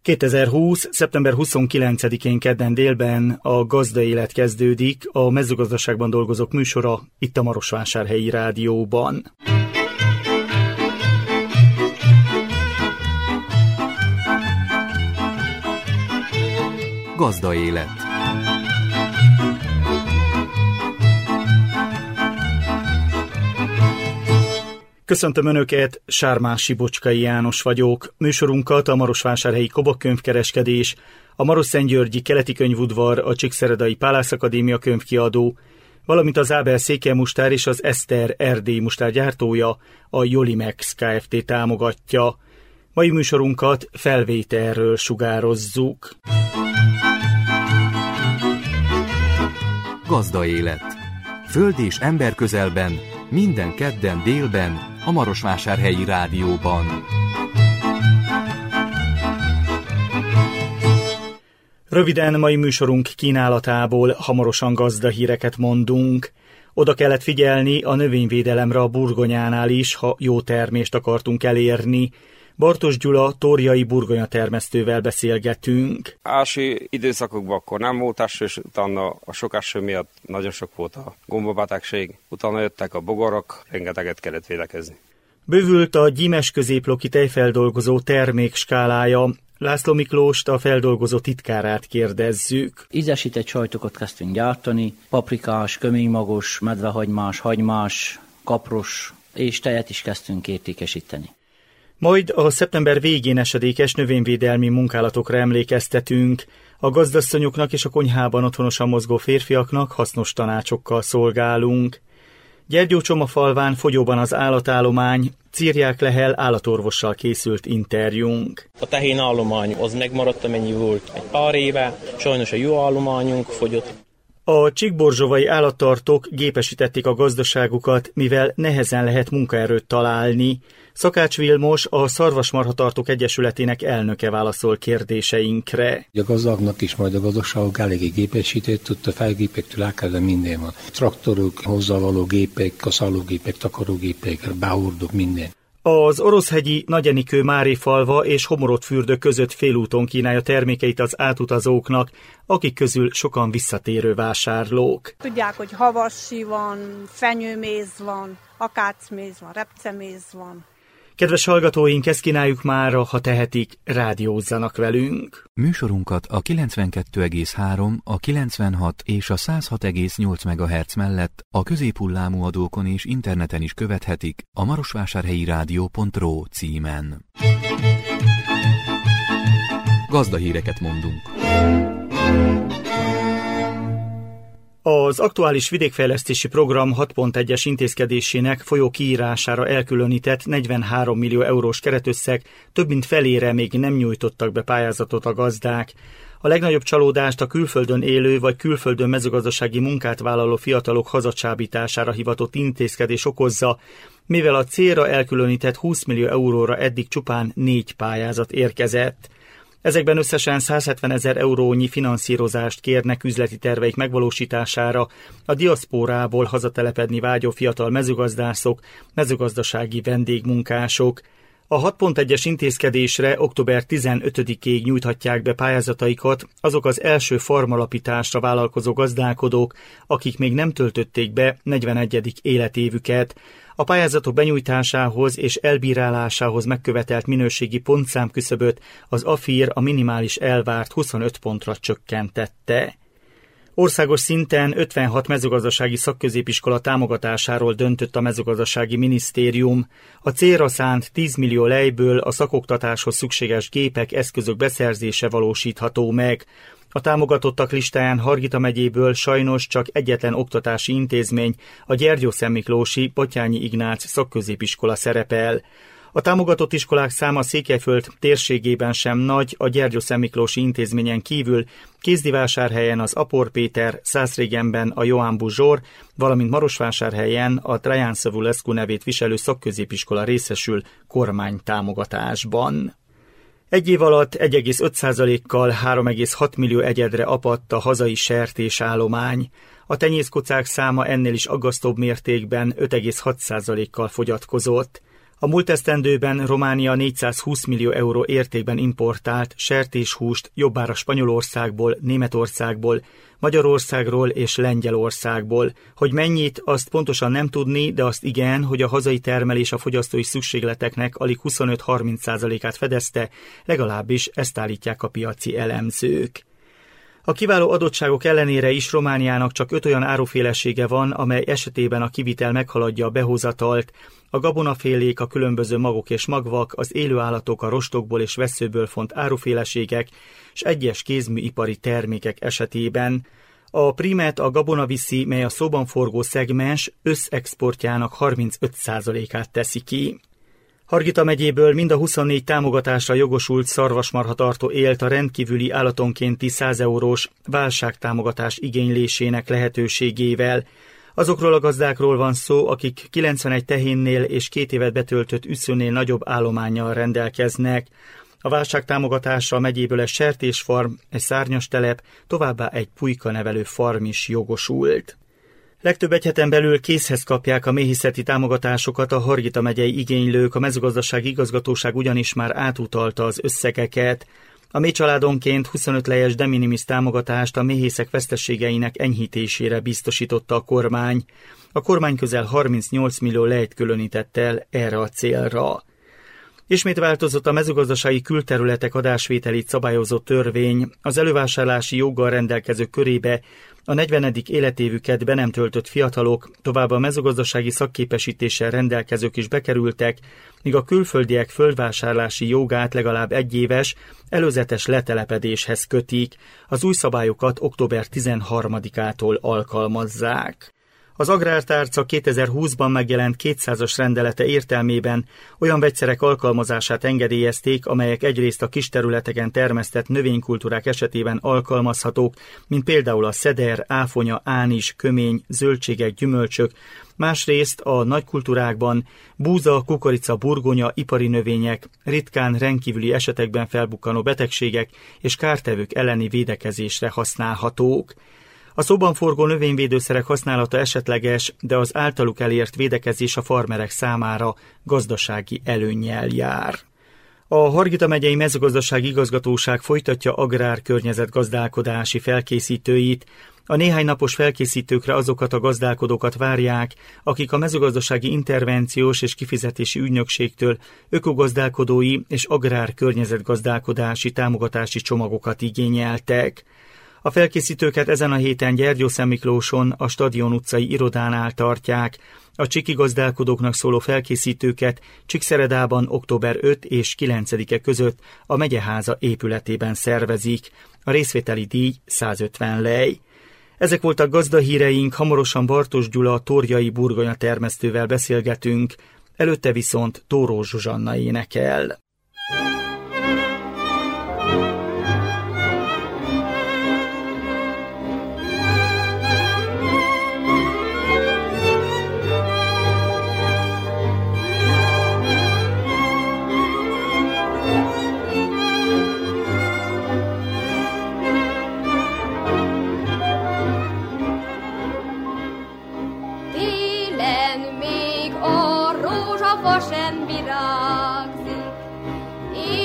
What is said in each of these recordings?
2020. szeptember 29-én kedden délben a Gazdaélet kezdődik, a mezőgazdaságban dolgozók műsora itt a Marosvásárhelyi Rádióban. Gazdaélet. Köszöntöm Önöket, Sármási Bocskai János vagyok. Műsorunkat a Marosvásárhelyi Kobak könyvkereskedés, a Marosszentgyörgyi Keleti Könyvudvar, a Csíkszeredai Pálász Akadémia könyvkiadó, valamint az Ábel Székely-Mustár és az Eszter erdélyi mustár gyártója, a Jolimex Kft. Támogatja. Mai műsorunkat felvételről sugározzuk. Gazdaélet. Föld és ember közelben, minden kedden délben, a Marosvásárhelyi Rádióban. Röviden mai műsorunk kínálatából hamarosan gazdahíreket mondunk. Oda kellett figyelni a növényvédelemre a burgonyánál is, ha jó termést akartunk elérni. Bartos Gyula tórjai burgonyatermesztővel beszélgetünk. Első időszakokban akkor nem volt eső, és utána a sok eső miatt nagyon sok volt a gombabetegség. Utána jöttek a bogarak, rengeteget kellett védekezni. Bővült a gyímes középloki tejfeldolgozó termékskálája. László Miklóst, a feldolgozó titkárát kérdezzük. Ízesített sajtokat kezdtünk gyártani, paprikás, köménymagos, medvehagymás, hagymás, kapros, és tejet is kezdtünk értékesíteni. Majd a szeptember végén esedékes növényvédelmi munkálatokra emlékeztetünk. A gazdasszonyoknak és a konyhában otthonosan mozgó férfiaknak hasznos tanácsokkal szolgálunk. Gyergyócsomafalván fogyóban az állatállomány, Cirják Lehel állatorvossal készült interjúnk. A tehén állomány az megmaradt, amennyi volt egy pár éve, sajnos a jó állományunk fogyott. A csíkborzsovai állattartók gépesítették a gazdaságukat, mivel nehezen lehet munkaerőt találni. Szakács Vilmos, a Szarvasmarhatartók Egyesületének elnöke válaszol kérdéseinkre. A gazdáknak is majd a gazdaságok eléggé gépesített, tudta felgépektől elkezdve minden van. Traktorok, hozzávaló gépek, kaszálógépek, takarógépek, behordók, minden. Az Oroszhegyi Nagyenikő Márifalva és Homorotfürdő között félúton kínálja termékeit az átutazóknak, akik közül sokan visszatérő vásárlók. Tudják, hogy havassi van, fenyőméz van, akácméz van, repceméz van. Kedves hallgatóink, ezt kínáljuk mára, ha tehetik, rádiózzanak velünk. Műsorunkat a 92,3, a 96 és a 106,8 MHz mellett a középhullámú adókon és interneten is követhetik a marosvásárhelyirádió.ro címen. Gazdahíreket mondunk. Az aktuális vidékfejlesztési program 6.1-es intézkedésének folyó kiírására elkülönített 43 millió eurós keretösszeg több mint felére még nem nyújtottak be pályázatot a gazdák. A legnagyobb csalódást a külföldön élő vagy külföldön mezőgazdasági munkát vállaló fiatalok hazacsábítására hivatott intézkedés okozza, mivel a célra elkülönített 20 millió euróra eddig csupán 4 pályázat érkezett. Ezekben összesen 170 000 eurónyi finanszírozást kérnek üzleti terveik megvalósítására a diaszpórából hazatelepedni vágyó fiatal mezőgazdászok, mezőgazdasági vendégmunkások. A 6.1-es intézkedésre október 15-ig nyújthatják be pályázataikat azok az első farmalapításra vállalkozó gazdálkodók, akik még nem töltötték be 41. életévüket. A pályázatok benyújtásához és elbírálásához megkövetelt minőségi pontszámküszöböt az AFIR a minimális elvárt 25 pontra csökkentette. Országos szinten 56 mezőgazdasági szakközépiskola támogatásáról döntött a mezőgazdasági minisztérium. A célra szánt 10 millió lejből a szakoktatáshoz szükséges gépek, eszközök beszerzése valósítható meg. A támogatottak listáján Hargita megyéből sajnos csak egyetlen oktatási intézmény, a Gyergyószentmiklósi Batthyány Ignác szakközépiskola szerepel. A támogatott iskolák száma Székelyföld térségében sem nagy, a Gyergyószentmiklósi intézményen kívül Kézdivásárhelyen az Apor Péter, Szászrégenben a Johann Buzsor, valamint Marosvásárhelyen a Traian Savulescu nevét viselő szakközépiskola részesül kormánytámogatásban. Egy év alatt 1,5%-kal 3,6 millió egyedre apadt a hazai sertésállomány. A tenyészkocák száma ennél is aggasztóbb mértékben 5,6%-kal fogyatkozott. A múlt esztendőben Románia 420 millió euró értékben importált sertéshúst jobbára Spanyolországból, Németországból, Magyarországról és Lengyelországból. Hogy mennyit, azt pontosan nem tudni, de azt igen, hogy a hazai termelés a fogyasztói szükségleteknek alig 25-30%-át fedezte, legalábbis ezt állítják a piaci elemzők. A kiváló adottságok ellenére is Romániának csak 5 olyan árufélesége van, amely esetében a kivitel meghaladja a behozatalt. A gabonafélék, a különböző magok és magvak, az élőállatok, a rostokból és vesszőből font áruféleségek, és egyes kézműipari termékek esetében. A prímet a gabona viszi, mely a szóban forgó szegmens összexportjának 35%-át teszi ki. Hargita megyéből mind a 24 támogatásra jogosult szarvasmarhatartó élt a rendkívüli állatonkénti 100 eurós válságtámogatás igénylésének lehetőségével. Azokról a gazdákról van szó, akik 91 tehénnél és 2 évet betöltött üszőnél nagyobb állománnyal rendelkeznek. A válságtámogatásra a megyéből egy sertésfarm, egy szárnyas telep, továbbá egy pulykanevelő farm is jogosult. Legtöbb egy heten belül készhez kapják a méhészeti támogatásokat a Hargita megyei igénylők, a mezőgazdasági igazgatóság ugyanis már átutalta az összegeket. A méh családonként 25 lejes de minimis támogatást a méhészek veszteségeinek enyhítésére biztosította a kormány. A kormány közel 38 millió lejt különített el erre a célra. Ismét változott a mezőgazdasági külterületek adásvételét szabályozó törvény. Az elővásárlási joggal rendelkezők körébe a 40. életévüket be nem töltött fiatalok, továbbá a mezőgazdasági szakképesítéssel rendelkezők is bekerültek, míg a külföldiek földvásárlási jogát legalább 1 éves előzetes letelepedéshez kötik. Az új szabályokat október 13-ától alkalmazzák. Az Agrártárca 2020-ban megjelent 200-as rendelete értelmében olyan vegyszerek alkalmazását engedélyezték, amelyek egyrészt a kis területeken termesztett növénykultúrák esetében alkalmazhatók, mint például a szeder, áfonya, ánis, kömény, zöldségek, gyümölcsök, másrészt a nagykultúrákban búza, kukorica, burgonya, ipari növények, ritkán rendkívüli esetekben felbukkanó betegségek és kártevők elleni védekezésre használhatók. A szóban forgó növényvédőszerek használata esetleges, de az általuk elért védekezés a farmerek számára gazdasági előnnyel jár. A Hargita megyei mezőgazdasági igazgatóság folytatja agrárkörnyezetgazdálkodási felkészítőit. A néhány napos felkészítőkre azokat a gazdálkodókat várják, akik a mezőgazdasági intervenciós és kifizetési ügynökségtől ökogazdálkodói és agrárkörnyezetgazdálkodási támogatási csomagokat igényeltek. A felkészítőket ezen a héten Gyergyószentmiklóson a Stadion utcai irodánál tartják. A csiki gazdálkodóknak szóló felkészítőket Csíkszeredában október 5 és 9-e között a megyeháza épületében szervezik. A részvételi díj 150 lej. Ezek voltak gazdahíreink, hamarosan Bartos Gyula torjai burgonya termesztővel beszélgetünk, előtte viszont Tóró Zsuzsanna énekel. Télen még a rózsafa sem virágzik,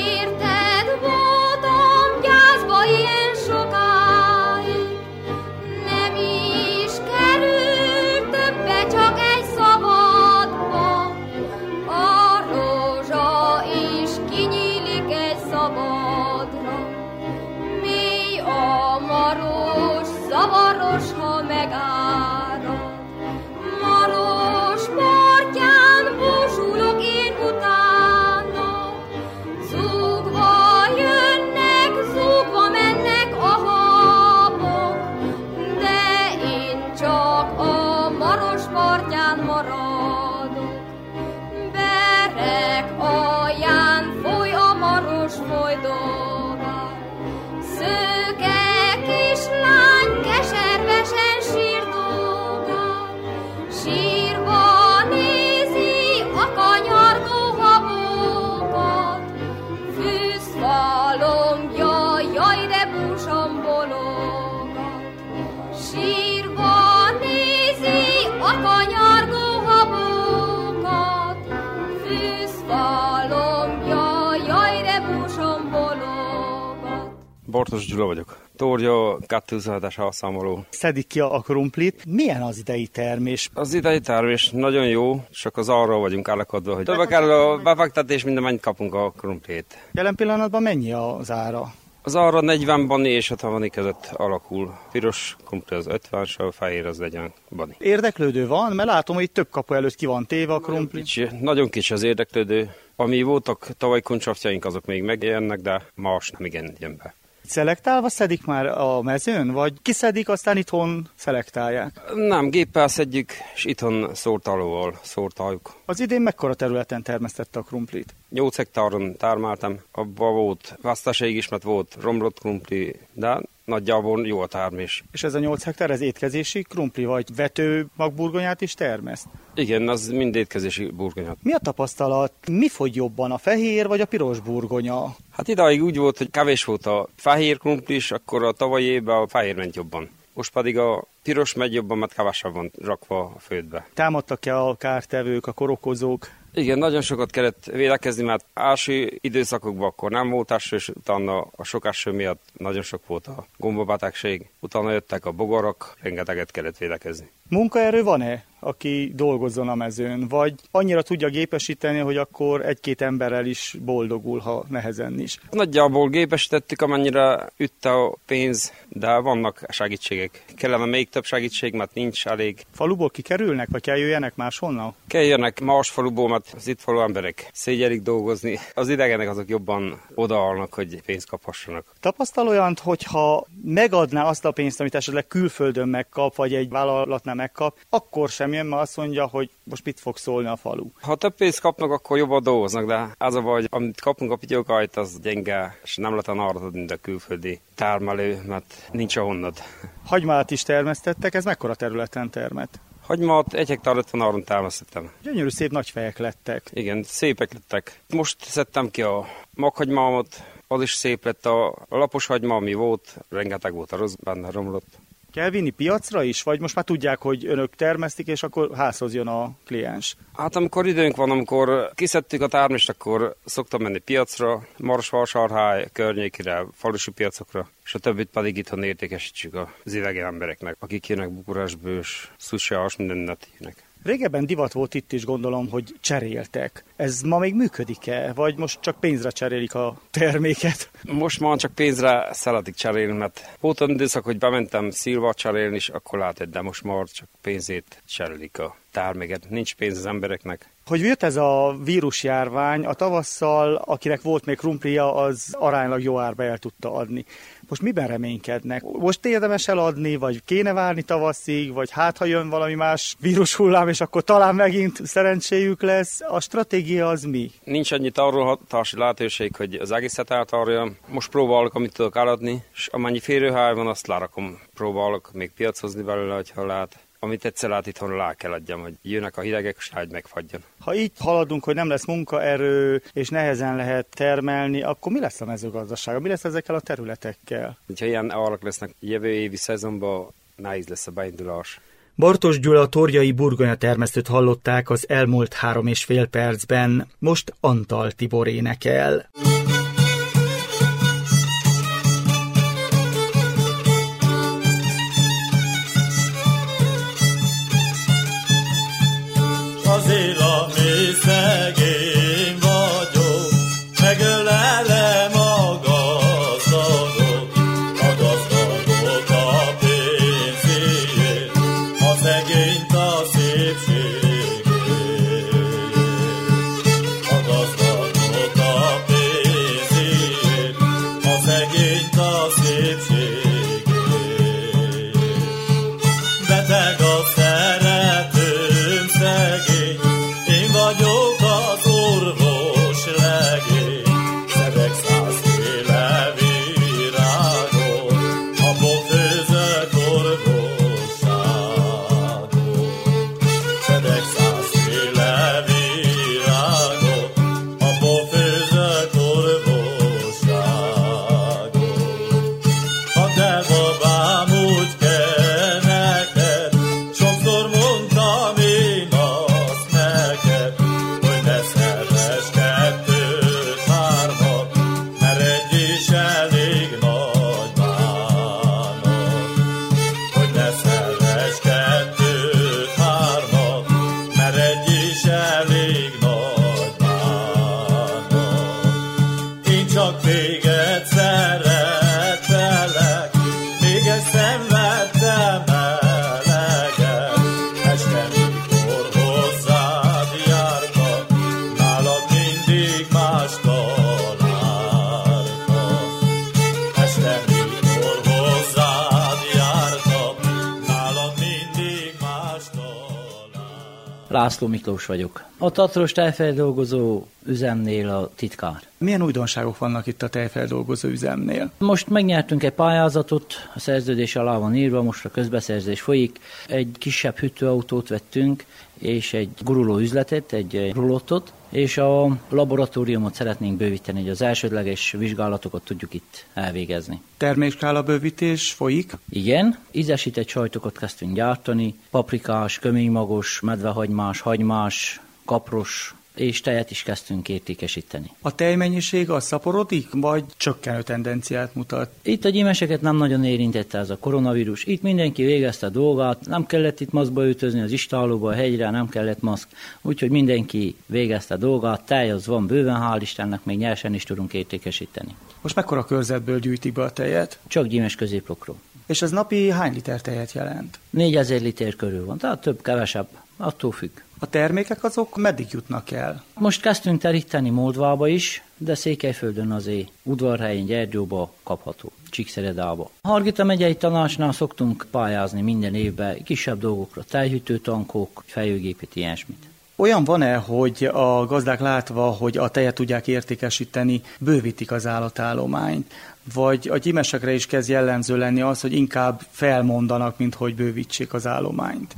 Bartos Gyula vagyok. Torja 227-es elszámoló. Szedik ki a krumplit. Milyen az idei termés? Az idei termés nagyon jó, csak az arra vagyunk állakadva, hogy többek kell a befektetés, minden mennyit kapunk a krumplét. Jelen pillanatban mennyi az ára? Az arra 40 bani és 50 bani között alakul. Piros krumpli az 50, és a fehér az 40 bani. Érdeklődő van? Mert látom, hogy több kapu előtt ki van téve a krumpli. Nagyon kicsi az érdeklődő. Ami voltak tavaly kuncsafjaink, azok még megjelennek, de más nem igen jön be. Szelektálva szedik már a mezőn, vagy kiszedik, aztán itthon szelektálják? Nem, géppel szedjük, és itthon szórtalóval szórtaljuk. Az idén mekkora területen termesztette a krumplit? 8 hektáron termeltem, abban volt veszteség is, mert volt romlott krumpli, de nagyjából jó a termés. És ez a 8 hektár, ez étkezési krumpli, vagy vető magburgonyát is termeszt? Igen, az mind étkezési burgonyát. Mi a tapasztalat? Mi fogy jobban, a fehér vagy a piros burgonya? Hát idáig úgy volt, hogy kevés volt a fehér krumpli is, akkor a tavalyi évben a fehér ment jobban. Most pedig a piros megy jobban, mert kevesebb van rakva a földbe. Támadtak-e a kártevők, a korokozók? Igen, nagyon sokat kellett védekezni, mert első időszakokban akkor nem volt eső, és utána a sok eső miatt nagyon sok volt a gombabetegség. Utána jöttek a bogarak, rengeteget kellett védekezni. Munkaerő van-e, aki dolgozzon a mezőn, vagy annyira tudja gépesíteni, hogy akkor egy-két emberrel is boldogul, ha nehezen is? Nagyjából gépesítettük, amennyire ütte a pénz, de vannak segítségek. Kellene még több segítség, mert nincs elég. Faluból kikerülnek, vagy kell jöjjenek máshonnan? Kell jönnek más faluból, mert az itt falu emberek szégyelik dolgozni. Az idegenek azok jobban odaállnak, hogy pénzt kaphassanak. Tapasztal olyant, hogyha megadná azt a pénzt, amit esetleg külföldön megkap, vagy egy vállalatnál megkap, akkor sem jön, mert azt mondja, hogy most mit fog szólni a falu. Ha több pénzt kapnak, akkor jobban dolgoznak, de az a baj, amit kapunk a pityókajt, az gyenge, és nem lehet arra adni, mint a külföldi termelő, mert nincs ahonnad. Hagymát is termesztettek, ez mekkora területen termett? Hagymát 1 hektár 50 termesztettem. Gyönyörű szép nagy fejek lettek. Igen, szépek lettek. Most szedtem ki a maghagymámat, az is szép lett, a lapos hagyma, ami volt, rengeteg volt a rossz, benne romlott. Kell vinni piacra is, vagy most már tudják, hogy önök termesztik, és akkor házhoz jön a kliens? Hát amikor időnk van, amikor kiszedtük a termést, akkor szoktam menni piacra, Marosvásárhely környékére, falusi piacokra, és a többit pedig itthon értékesítsük az idegen embereknek, akik jönnek Bukarestből, és Szusseás mindennel jönnek. Régebben divat volt itt is, gondolom, hogy cseréltek. Ez ma még működik-e, vagy most csak pénzre cserélik a terméket? Most már csak pénzre szeretik cserélni, mert volt olyan időszak, hogy bementem szilva cserélni, és akkor látod, de most már csak pénzét cserélik a terméket. Nincs pénz az embereknek. Hogy jött ez a vírusjárvány, a tavasszal, akinek volt még krumplija, az aránylag jó árba el tudta adni. Most miben reménykednek? Most érdemes eladni, vagy kéne várni tavaszig, vagy hát ha jön valami más vírushullám, és akkor talán megint szerencséjük lesz. A stratégia az mi? Nincs annyi tartóhatási lehetőség, hogy az egészet eltarjam. Most próbálok, amit tudok eladni, és amennyi férőhely van, azt lárakom. Próbálok még piacozni belőle, ha lehet. Amit egyszer át itthon lá kell adjam, hogy jönnek a hidegek, és rágy megfagyjon. Ha így haladunk, hogy nem lesz munkaerő, és nehezen lehet termelni, akkor mi lesz a mezőgazdaság? Mi lesz ezekkel a területekkel? Ha ilyen árak lesznek jövő évi szezonban, nehéz lesz a beindulás. Bartos Gyula torjai burgonya termesztőt hallották az elmúlt 3,5 percben. Most Antal Tibor énekel. Azért a mély szegény vagyok, megölelem a gazdagot, a pénzéért, a szegényt a szépségéért. A gazdagot a pénzéért, László Miklós vagyok. A Tatros tejfeldolgozó üzemnél a titkár. Milyen újdonságok vannak itt a tejfeldolgozó üzemnél? Most megnyertünk egy pályázatot, a szerződés alá van írva, most a közbeszerzés folyik. Egy kisebb hűtőautót vettünk, és egy guruló üzletet, egy rulottot, és a laboratóriumot szeretnénk bővíteni, hogy az elsődleges vizsgálatokat tudjuk itt elvégezni. Termékskála bővítés folyik? Igen, ízesített sajtokat kezdtünk gyártani, paprikás, köménymagos, medvehagymás, hagymás, kapros, és tejet is kezdtünk értékesíteni. A tejmennyiség az szaporodik, vagy csökkenő tendenciát mutat? Itt a gyimeseket nem nagyon érintette ez a koronavírus. Itt mindenki végezte a dolgát, nem kellett itt maszkba ütözni az istálóba, a hegyre, nem kellett maszk. Úgyhogy mindenki végezte a dolgát, tej az van bőven, hál' Istennek, még nyersen is tudunk értékesíteni. Most mekkora körzetből gyűjtik be a tejet? Csak gyímes középlokról. És ez napi hány liter tejet jelent? 4000 liter körül van, tehát több, kevesebb, attól függ. A termékek azok meddig jutnak el? Most kezdtünk teríteni Moldvába is, de Székelyföldön azért Udvarhelyen, Gyergyóba kapható, Csíkszeredába. Hargita megyei tanácsnál szoktunk pályázni minden évben kisebb dolgokra, tejhűtőtankok, fejőgépet, ilyesmit. Olyan van-e, hogy a gazdák látva, hogy a tejet tudják értékesíteni, bővítik az állatállományt? Vagy a gyímesekre is kezd jellemző lenni az, hogy inkább felmondanak, mint hogy bővítsék az állományt?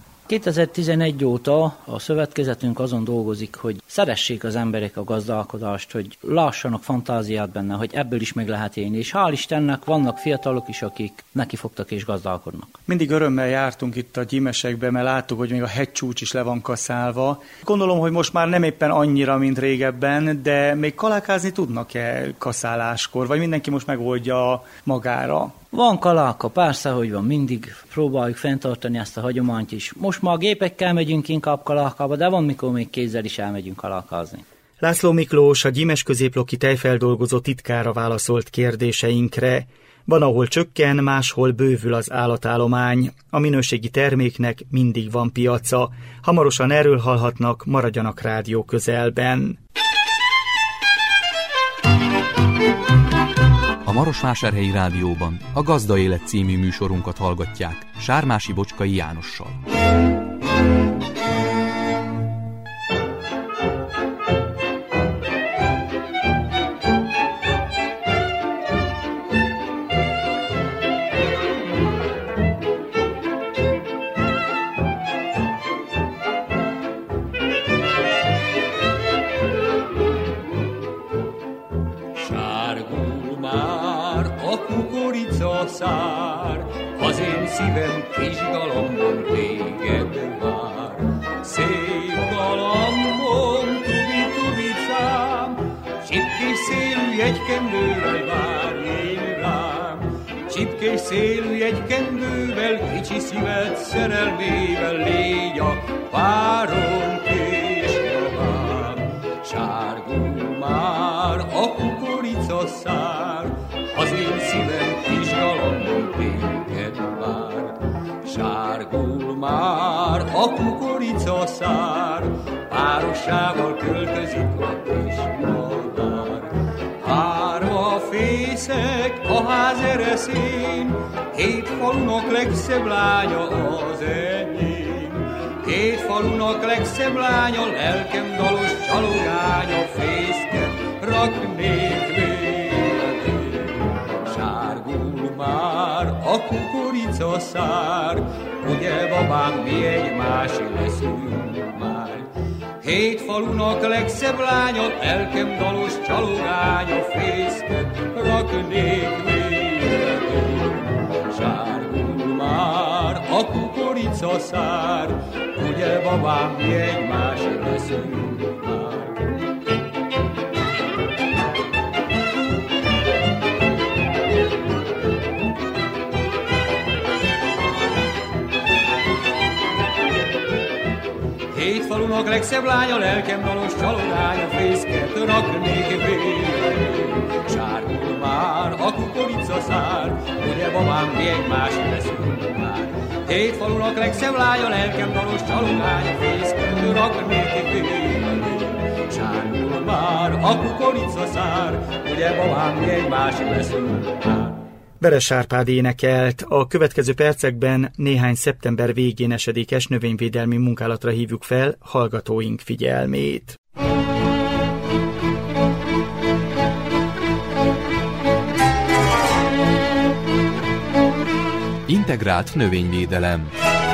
2011 óta a szövetkezetünk azon dolgozik, hogy szeressék az emberek a gazdálkodást, hogy lássanak fantáziát benne, hogy ebből is meg lehet élni. És hál' Istennek vannak fiatalok is, akik nekifogtak és gazdálkodnak. Mindig örömmel jártunk itt a gyímesekbe, mert láttuk, hogy még a hegycsúcs is le van kaszálva. Gondolom, hogy most már nem éppen annyira, mint régebben, de még kalákázni tudnak-e kaszáláskor, vagy mindenki most megoldja magára? Van kaláka, persze, hogy van, mindig próbáljuk fenntartani ezt a hagyományt is. Most már gépekkel megyünk inkább kalákába, de van, mikor még kézzel is elmegyünk kalákázni. László Miklós, a Gyímes középloki tejfeldolgozó titkára válaszolt kérdéseinkre. Van, ahol csökken, máshol bővül az állatállomány. A minőségi terméknek mindig van piaca. Hamarosan erről hallhatnak, maradjanak rádió közelben. A Marosvásárhelyi Rádióban a Gazda Élet című műsorunkat hallgatják Sármási Bocskai Jánossal. Szár, az én szívem kis galambon téged vár. Szép galambon, tubi-tubicám, csipkés szélű jegykendővel várj én rám. Csipkés szélű jegykendővel, kicsi szíved szerelmével, légy a párom kés javám. Sárgul már a kukoricaszár, az én szívem kis galambon téged vár. Sárgul már a kukoricaszár, párossával költözik a kis madár. Hárma fészek a ház ereszén, két falunak legszebb lánya az enyém. Két falunak legszebb lánya, lelkem dalos csalogánya, fészket raknék már a kukoricaszár, ugye babám, mi egymási leszünk már. Hét falunak legszebb lánya, lelkem dalos csalogánya, fészket raknék véletén. Sárgul már a kukoricaszár, ugye babám, mi egymási leszünk már. Hét falunak legszebb lánya, lelkem dalos csalogánya, fészket raknék végén. Sárgul már a kukoricaszár, ugye babám, mi egymás leszünk már. Hét falunak legszebb lánya, lelkem dalos csalogánya, fészket raknék végén. Sárgul már a kukoricaszár, ugye babám, mi egymás leszünk már. Veres Árpád énekelt. A következő percekben néhány szeptember végén esedékes növényvédelmi munkálatra hívjuk fel hallgatóink figyelmét. Integrált növényvédelem.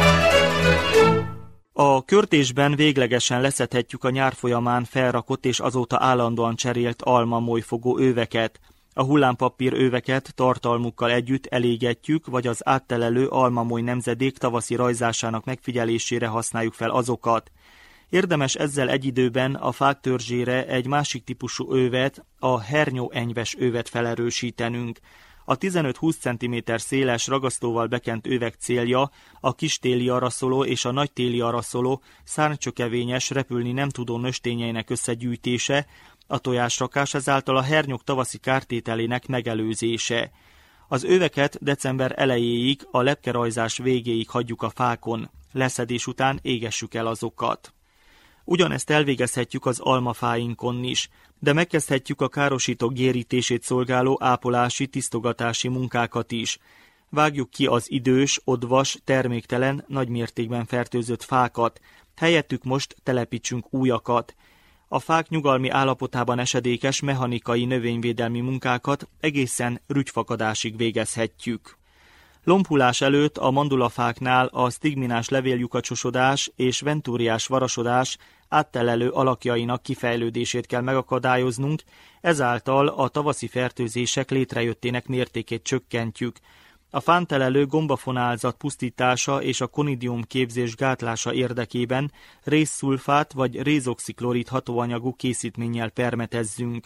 A körtésben véglegesen leszedhetjük a nyár folyamán felrakott és azóta állandóan cserélt alma-molyfogó öveket. A hullámpapír öveket tartalmukkal együtt elégetjük, vagy az áttelelő alma-moly nemzedék tavaszi rajzásának megfigyelésére használjuk fel azokat. Érdemes ezzel egy időben a fák törzsére egy másik típusú övet, a hernyóenyves övet felerősítenünk. A 15-20 cm széles ragasztóval bekent övek célja a kistéli araszoló és a nagytéli araszoló szárnycsökevényes, repülni nem tudó nőstényeinek összegyűjtése, a tojásrakás, ezáltal a hernyók tavaszi kártételének megelőzése. Az öveket december elejéig, a lepkerajzás végéig hagyjuk a fákon, leszedés után égessük el azokat. Ugyanezt elvégezhetjük az almafáinkon is, de megkezdhetjük a károsítók gyérítését szolgáló ápolási, tisztogatási munkákat is. Vágjuk ki az idős, odvas, terméktelen, nagymértékben fertőzött fákat, helyettük most telepítsünk újakat. A fák nyugalmi állapotában esedékes mechanikai növényvédelmi munkákat egészen rügyfakadásig végezhetjük. Lombhulás előtt a mandulafáknál a sztigminás levéllyukacsosodás és ventúriás varasodás áttelelő alakjainak kifejlődését kell megakadályoznunk, ezáltal a tavaszi fertőzések létrejöttének mértékét csökkentjük. A fántelelő gombafonálzat pusztítása és a konidium képzés gátlása érdekében rézszulfát vagy rézoxiklorid hatóanyagú készítménnyel permetezzünk.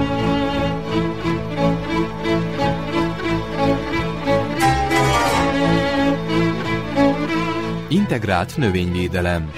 Integrált növényvédelem.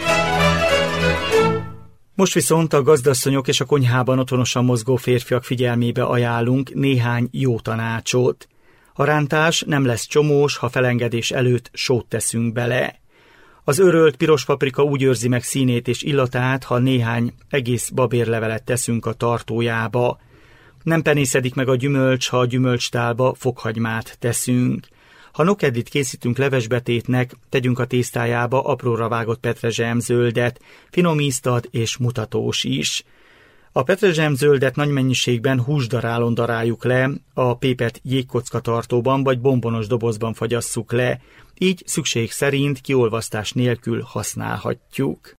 Most viszont a gazdasszonyok és a konyhában otthonosan mozgó férfiak figyelmébe ajánlunk néhány jó tanácsot. A rántás nem lesz csomós, ha felengedés előtt sót teszünk bele. Az örölt piros paprika úgy őrzi meg színét és illatát, ha néhány egész babérlevelet teszünk a tartójába. Nem penészedik meg a gyümölcs, ha a gyümölcstálba fokhagymát teszünk. Ha nokedlit készítünk levesbetétnek, tegyünk a tésztájába apróra vágott petrezselyemzöldet, finom ízt ad és mutatós is. A petrezselyemzöldet nagy mennyiségben húsdarálon daráljuk le, a pépet jégkockatartóban vagy bombonos dobozban fagyasszuk le, így szükség szerint kiolvasztás nélkül használhatjuk.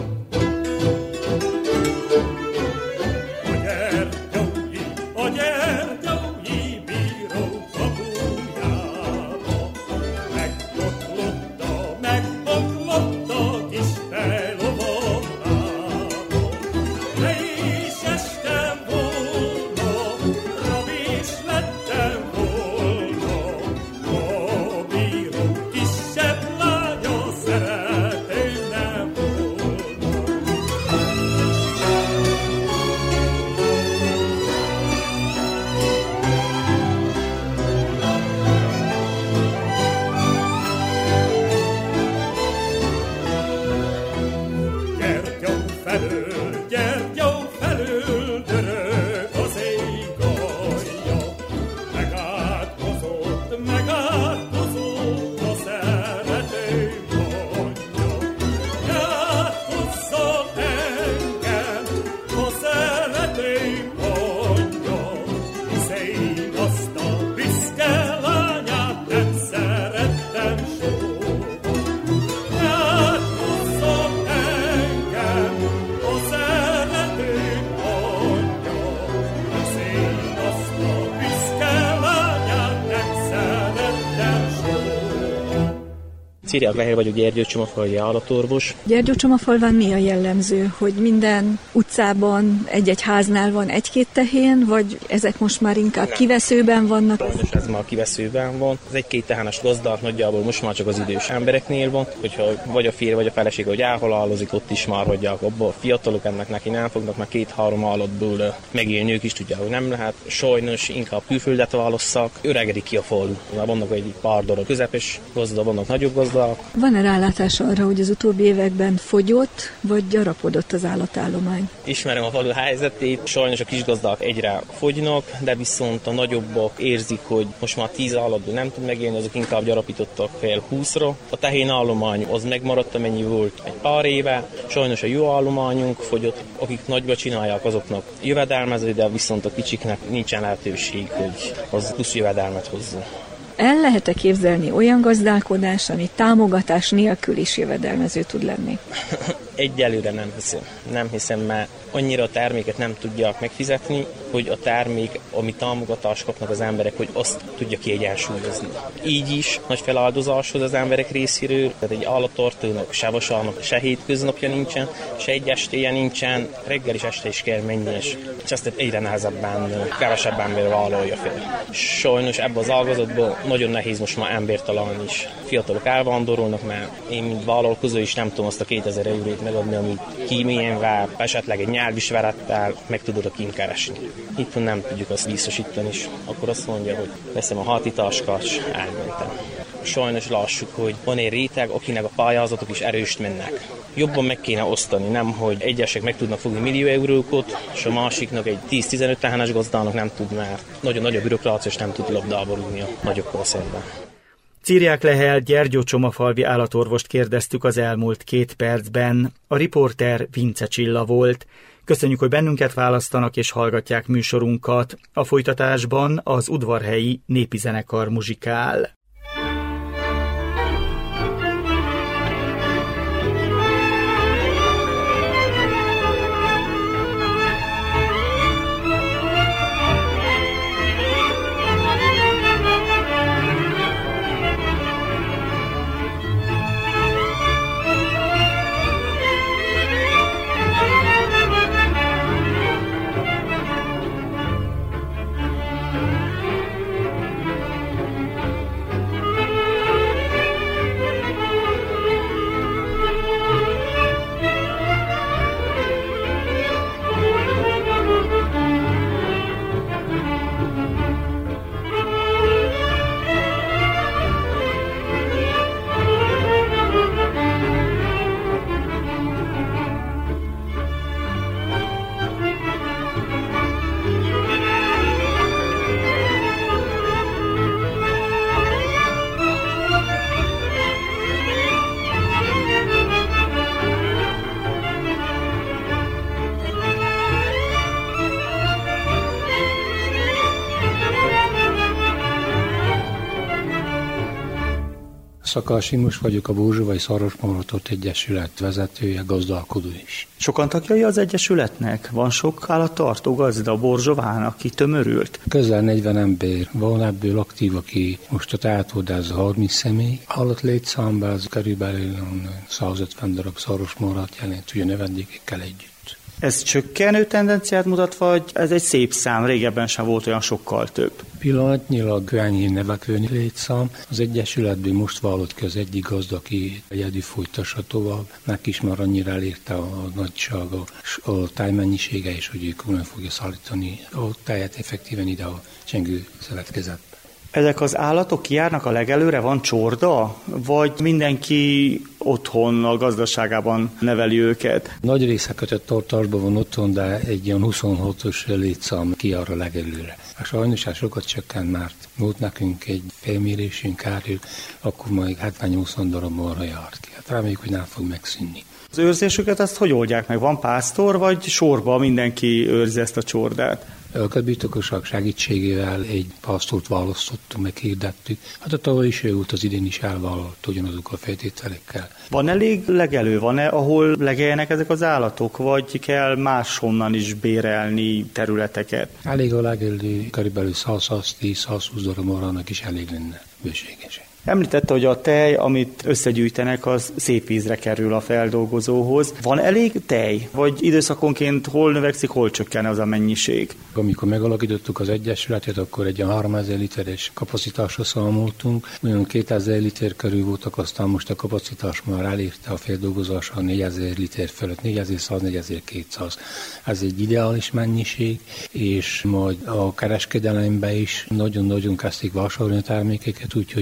Ciriák Fehér vagyok, Gyergyócsimafalvi állatorvos. Gyergyócsimafalván mi a jellemző, hogy minden utcában, egy-egy háznál van egy-két tehén, vagy ezek most már inkább kiveszőben vannak? Sajnos ez már kiveszőben van. Az egy-két tehános gazda nagyjából most már csak az idős embereknél van, hogyha vagy a férj vagy a feleség, hogy elhalálozik, ott is már hagyják abba. A fiatalok ennek neki nem fognak, mert 2-3 állatból megélni, ők is tudják, hogy nem lehet. Sajnos inkább külföldet válasszák, öregedik ki a falu. Vannak egy pár darab közepes gazda, vannak nagyobb gazda, hozzák. Van-e rálátás arra, hogy az utóbbi években fogyott vagy gyarapodott az állatállomány? Ismerem a falu helyzetét, sajnos a kisgazdák egyre fogynak, de viszont a nagyobbak érzik, hogy most már 10 állatból nem tud megélni, azok inkább gyarapítottak fel 20-ra. A tehén az megmaradt, amennyi volt egy pár éve. Sajnos a jó állományunk fogyott, akik nagyba csinálják, azoknak jövedelmező, de viszont a kicsiknek nincsen lehetőség, hogy az plusz jövedelmet hozzon. El lehet-e képzelni olyan gazdálkodás, ami támogatás nélkül is jövedelmező tud lenni? Egyelőre nem hiszem. Nem hiszem, mert annyira a terméket nem tudják megfizetni, hogy a termék, ami támogatást kapnak az emberek, hogy azt tudja kiegyensúlyozni. Így is nagy feláldozáshoz az emberek részéről, tehát egy állattartónak se vasárnap, se hétköznapja nincsen, se egy estéje nincsen, reggel és este is kell menni, és ezt egyre nehezebben, kevesebb ember vállalja fel. Sajnos ebben az ágazatban nagyon nehéz most már embert találni is. Fiatalok elvándorolnak, mert én, mint vállalkozó is nem tudom azt a 2000 eurót megadni, amit kímélyenvel, esetleg egy nyelvvismerettel meg tudod a keresni. Itt nem tudjuk azt biztosítani, és akkor azt mondja, hogy veszem a hátitáskát, és elmentem. Sajnos lássuk, hogy van egy réteg, akinek a pályázatok is erőst mennek. Jobban meg kéne osztani, nem, hogy egyesek meg tudnak fogni millió eurókat, és a másiknak egy 10-15 tehenes gazdának nem tud, mert nagyon nagy a bürokrácia, és nem tud labdába rúgni a nagyokkal szemben. Ciriák Lehel gyergyócsomafalvi állatorvost kérdeztük az elmúlt 2 percben. A riporter Vince Csilla volt. Köszönjük, hogy bennünket választanak és hallgatják műsorunkat. A folytatásban az udvarhelyi népi zenekar muzsikál. Szakal Simos vagyok, a Borzsovai Szarvasmarhatott Egyesület vezetője, gazdálkodó is. Sokan tagjai az Egyesületnek? Van sok állattartó gazda Borzsován, aki tömörült? Közel 40 ember van, ebből aktív, aki most a teátvadászó 30 személy. Állatlétszámban az körülbelül 150 darab szarvasmarhat jelent, ugye növendékekkel együtt. Ez csökkenő tendenciát mutat, vagy ez egy szép szám? Régebben sem volt olyan sokkal több. Pillanatnyilag enyhén növekvő létszám. Az Egyesületből most vállott ki az egyik gazda, aki egyedül folytassa tovább. Neki is már annyira elérte a nagysága, a tájmennyisége, és hogy ők onnan fogja szállítani a táját effektíven ide a csengő szövetkezetbe. Ezek az állatok kijárnak a legelőre, van csorda, vagy mindenki otthon a gazdaságában neveli őket? Nagy része kötött tartásban van otthon, de egy ilyen 26-os létszám kijár a legelőre. A sajnos sokat csökkent, mert volt nekünk egy felmérésünk árul, akkor majd 70-80 darab marha járt ki. Hát reméljük, hogy nem fog megszűnni. Az őrzésüket ezt hogy oldják meg? Van pásztor, vagy sorba mindenki őrzi ezt a csordát? A közbirtokosság segítségével egy pásztort választottunk, meghirdettük. Hát a tavaly is ő volt, az idén is elvállalt ugyanazok a feltételekkel. Van elég legelő? Van-e, ahol legeljenek ezek az állatok, vagy kell máshonnan is bérelni területeket? Elég a legelő, körülbelül 110-120 darab marhának is elég lenne bőségesen. Említette, hogy a tej, amit összegyűjtenek, az szép vízre kerül a feldolgozóhoz. Van elég tej? Vagy időszakonként hol növekszik, hol csökken az a mennyiség? Amikor megalakítottuk az Egyesületet, akkor egy 3000 literes kapacitásra számoltunk. Olyan 2000 liter körül voltak, aztán most a kapacitás már elérte a feldolgozása 4000 liter fölött, 4100-4200. Ez egy ideális mennyiség, és majd a kereskedelemben is nagyon-nagyon kezdték vásárolni a termékeket, úgyhogy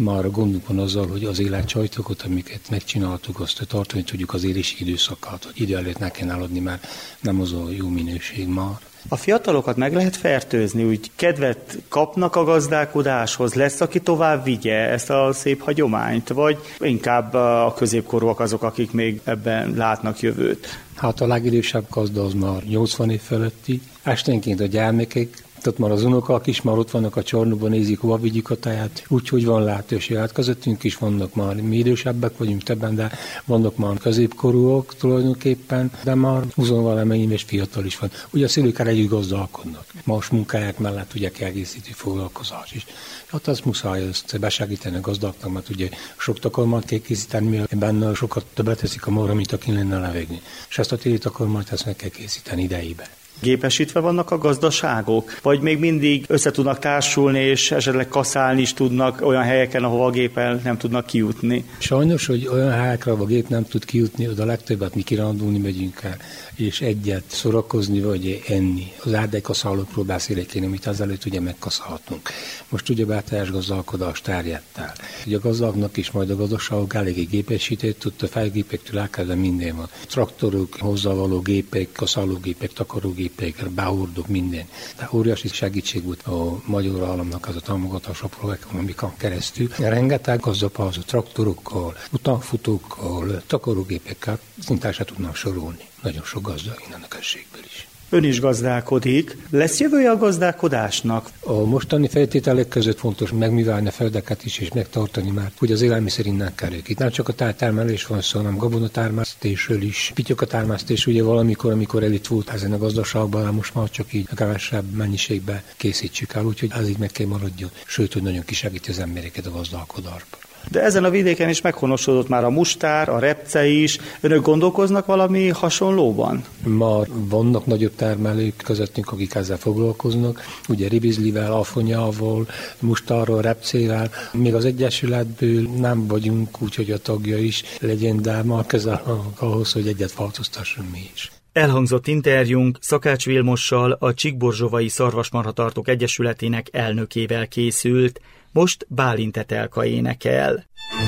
már gondunk van azzal, hogy az életcsajtokat, amiket megcsináltuk, azt tartani tudjuk az élési időszakát, hogy idő előtt ne kell eladni, mert nem az a jó minőség már. A fiatalokat meg lehet fertőzni, úgy kedvet kapnak a gazdálkodáshoz, lesz, aki tovább vigye ezt a szép hagyományt, vagy inkább a középkorúak azok, akik még ebben látnak jövőt? Hát a legidősebb gazda az már 80 év feletti. Esténként a gyermekek, tehát már az unokák is már ott vannak a csarnokban, nézik, hova vigyük a táját, úgyhogy van lehetőség. Hát közöttünk is vannak már, mi idősebbek vagyunk többen, de vannak már középkorúak tulajdonképpen, de már 20 valamennyi és fiatal is van. Ugye a szülőkkel együtt gazdálkodnak. Más munkáják mellett ugye kiegészítő foglalkozás is. Hát azt muszáj ezt besegíteni a gazdáknak, mert ugye sok takarmányt kell készíteni, benne sokat többet teszik a marha, mint aki lenne levegni. És ezt a téli takarmányt ezt meg kell készíteni idejében. Gépesítve vannak a gazdaságok? Vagy még mindig össze tudnak társulni, és esetleg kaszálni is tudnak olyan helyeken, ahova a géppel nem tudnak kijutni? Sajnos, hogy olyan helyekre, ahol a gép nem tud kijutni, oda legtöbbet mi kirándulni megyünk el, és egyet szórakozni, vagy enni. Az árdekkaszálókról beszélek én, amit azelőtt ugye megkaszálhatunk. Most ugye teljes gazdálkodás terjedt el. Ugye a gazdáknak is majd a gazdaságok eléggé gépesített, ott a fejgépektől elkezdve minden van. Traktorok, hozzávaló gépek, kaszálógépek, takarógépek, behordok, minden. De óriási segítség volt a magyar államnak az a támogatása programokon keresztül. Rengeteg gazdapályázó traktorokkal, utánfutókkal, takarógépekkel szinte se tudnám sorolni. Nagyon sok gazda innen a községből is. Ön is gazdálkodik. Lesz jövője a gazdálkodásnak? A mostani feltételek között fontos megművelni a földeket is, és megtartani, mert hogy az élelmiszer innen kerül. Itt nem csak a tájtermelés van szó, hanem gabonatermesztésről is. Pityakatermesztés ugye valamikor, amikor elit volt ezen a gazdaságban, most már csak így a kevesebb mennyiségben készítsük el, úgyhogy ez így meg kell maradjon. Sőt, hogy nagyon kisegíti az embereket a gazdálkodásban. De ezen a vidéken is meghonosodott már a mustár, a repce is. Önök gondolkoznak valami hasonlóban? Már vannak nagyobb termelők közöttünk, akik ezzel foglalkoznak. Ugye ribizlivel, afonyával, mustárral, repcével. Még az Egyesületből nem vagyunk, úgyhogy a tagja is legyen, de már közel ahhoz, hogy egyet változtassunk mi is. Elhangzott interjúnk Szakács Vilmossal, a Csíkborzsovai Szarvasmarhatartók Egyesületének elnökével készült. Most Bálint Etelka énekel.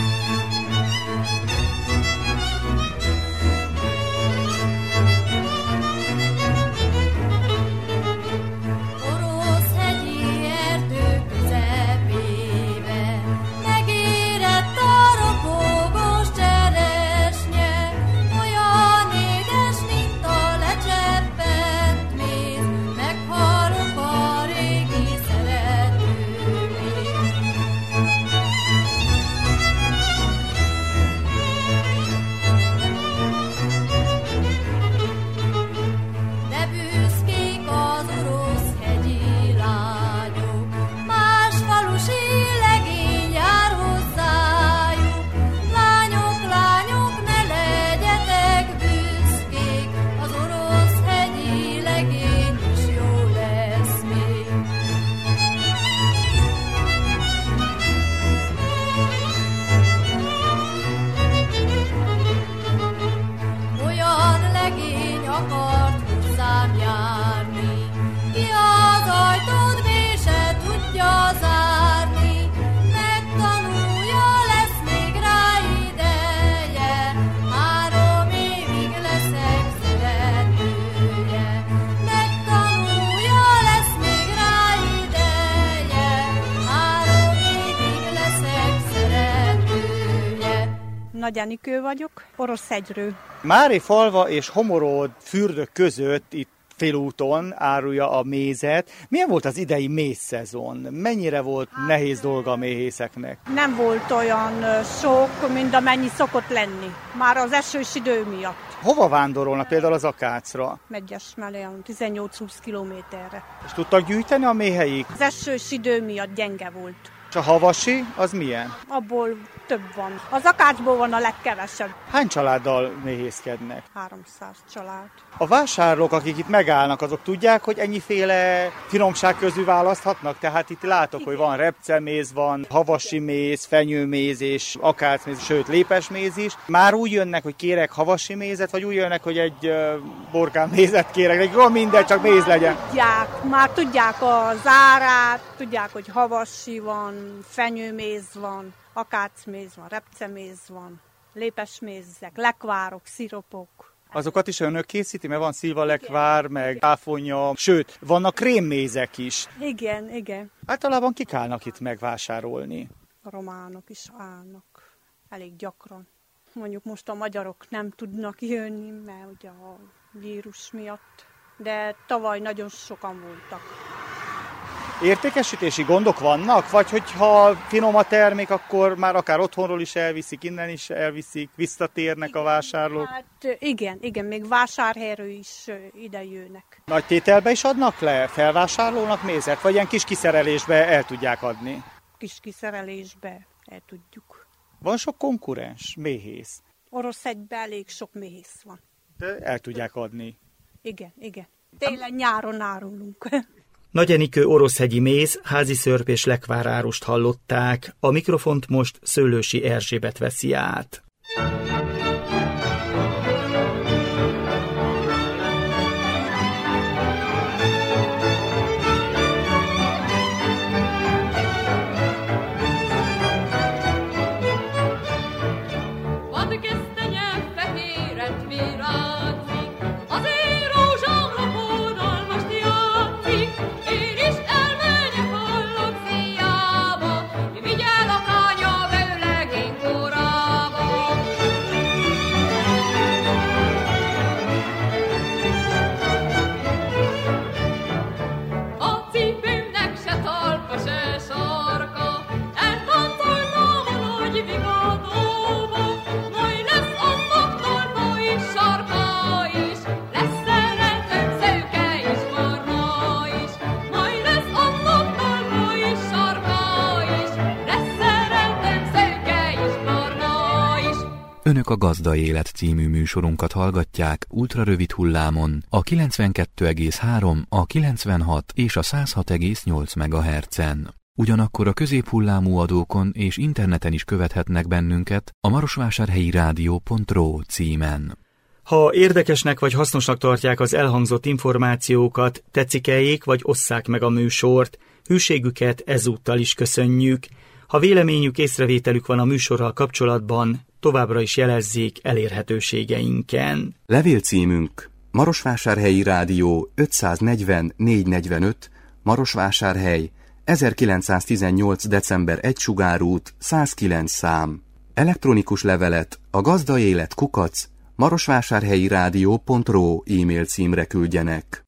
Nagy Enikő vagyok, Oroszhegyről. Márifalva és Homorod fürdők között itt félúton árulja a mézet. Milyen volt az idei mézszezon? Mennyire volt nehéz dolga a méhészeknek? Nem volt olyan sok, mint amennyi szokott lenni. Már az esős idő miatt. Hova vándorolnak például az akácra? Megyes mellé, 18-20 kilométerre. És tudtak gyűjteni a méheik? Az esős idő miatt gyenge volt. És a havasi, az milyen? Abból több van. Az akácsból van a legkevesebb. Hány családdal méhészkednek? 300 család. A vásárlók, akik itt megállnak, azok tudják, hogy ennyiféle finomság közül választhatnak? Tehát itt látok, hogy van repceméz, van havasi méz, fenyőméz és akácméz, sőt lépesméz is. Már úgy jönnek, hogy kérek havasi mézet, vagy úgy jönnek, hogy egy borkánmézet kérek? Nekik mindegy, csak méz legyen. Már tudják az árát, tudják, hogy havasi van, fenyőméz van, akácméz van, repceméz van, lépesmézek, lekvárok, sziropok. Azokat is önök készíti, mert van szilvalekvár, meg áfonya, sőt, vannak krémmézek is. Igen. Általában kik állnak itt megvásárolni? A románok is állnak, elég gyakran. Mondjuk most a magyarok nem tudnak jönni, mert ugye a vírus miatt, de tavaly nagyon sokan voltak. Értékesítési gondok vannak? Vagy hogyha finom a termék, akkor már akár otthonról is elviszik, innen is elviszik, visszatérnek a vásárlók? Hát igen, még vásárhelyről is ide jönnek. Nagy tételbe is adnak le? Felvásárlónak mézet? Vagy ilyen kis kiszerelésbe el tudják adni? Kis kiszerelésbe el tudjuk. Van sok konkurens, méhész? Oroszegyben elég sok méhész van. De el tudják adni? Igen. Télen-nyáron árulunk. Nagy Enikő oroszhegyi méz, házi szörp és lekvárárust hallották. A mikrofont most Szőlősi Erzsébet veszi át. Önök a Gazda Élet című műsorunkat hallgatják ultrarövid hullámon a 92,3, a 96 és a 106,8 MHz-en. Ugyanakkor a középhullámú adókon és interneten is követhetnek bennünket a marosvásárhelyi rádió.ro címen. Ha érdekesnek vagy hasznosnak tartják az elhangzott információkat, tetszik-eljék vagy osszák meg a műsort, hűségüket ezúttal is köszönjük. Ha véleményük, észrevételük van a műsorral kapcsolatban, továbbra is jelezzék elérhetőségeinken. Levélcímünk Marosvásárhelyi Rádió 540 445 Marosvásárhely 1918. december 1 Sugárút 109 szám. Elektronikus levelet a gazdaélet@marosvásárhelyirádió.ro e-mail címre küldjenek.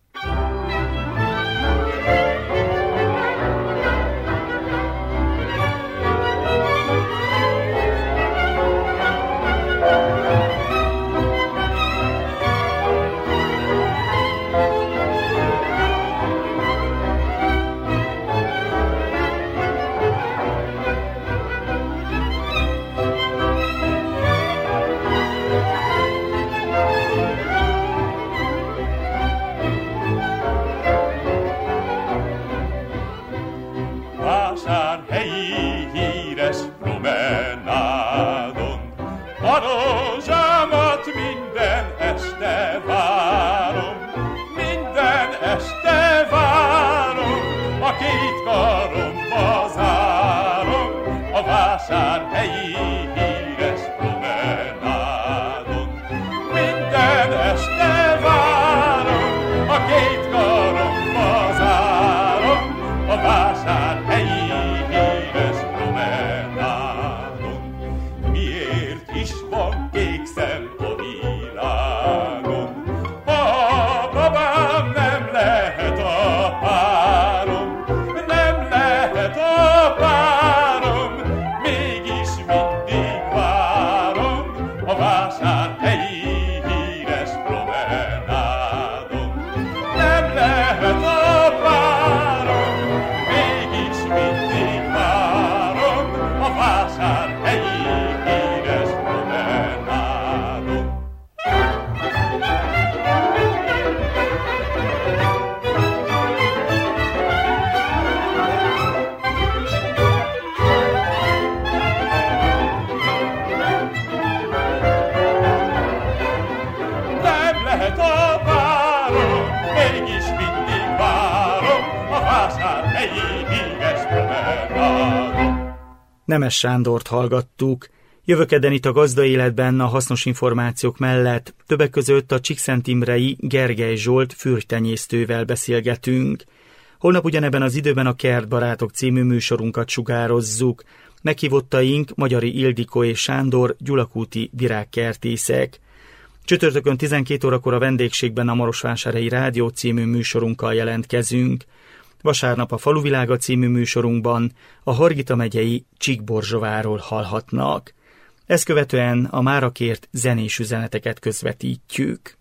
Vásárhelyi híres promenádon Marozsámat minden este várom, a két karomba zárom a vásárhelyi híres promenádon. Minden este várom, a két karomba zárom a vásárhelyi híres promenádon. Miért is van kék szem a világon? A babám nem lehet a párom, nem lehet a párom, mégis mindig Nemes Sándort hallgattuk. Jövő kedden itt a Gazda Életben a hasznos információk mellett többek között a Csíkszentimrei Gergely Zsolt fürtenyésztővel beszélgetünk. Holnap ugyanebben az időben a Kertbarátok című műsorunkat sugározzuk. Meghívottaink Magyari Ildikó és Sándor gyulakúti virágkertészek. Csütörtökön 12 órakor a vendégségben a Marosvásárhelyi Rádió című műsorunkkal jelentkezünk. Vasárnap a Faluvilága című műsorunkban a Hargita megyei Csíkborzsováról hallhatnak. Ezt követően a mára kért zenés üzeneteket közvetítjük.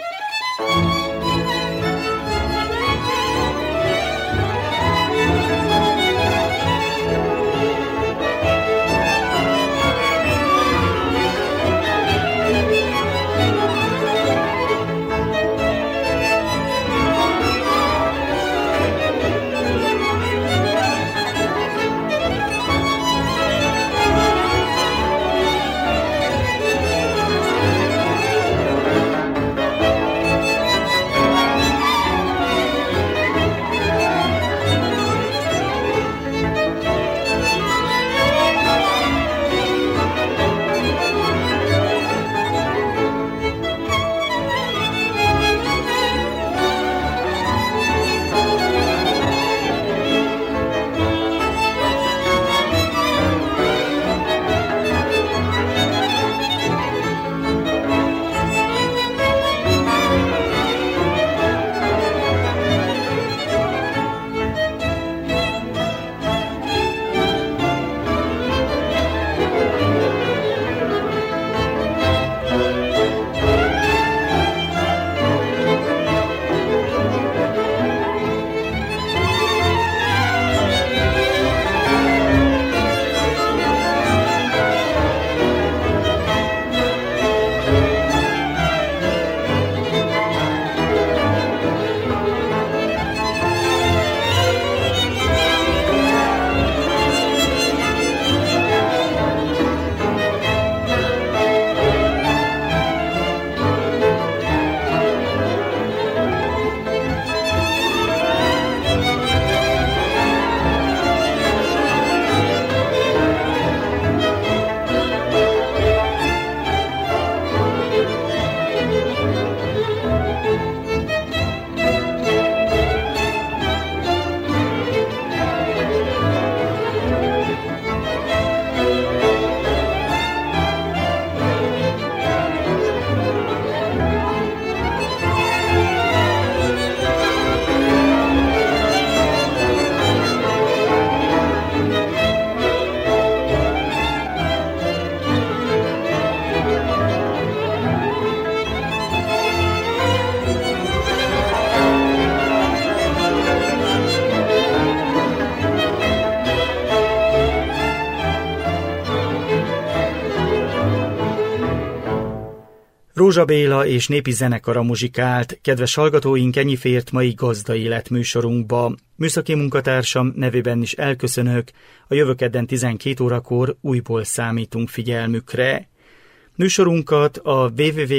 Rózsa Béla és népi zenekara muzsikált. Kedves hallgatóink, ennyi fért mai Gazda Élet műsorunkba. Műszaki munkatársam nevében is elköszönök. A jövő kedden 12 órakor újból számítunk figyelmükre. Műsorunkat a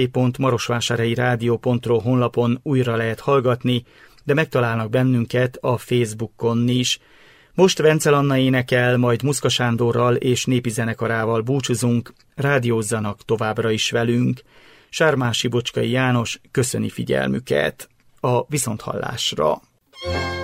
www.marosvásárhelyirádió.ro honlapon újra lehet hallgatni, de megtalálnak bennünket a Facebookon is. Most Vencel Anna énekel, majd Muszka Sándorral és népi zenekarával búcsúzunk, rádiózzanak továbbra is velünk. Sármási Bocskai János köszöni figyelmüket. A viszonthallásra.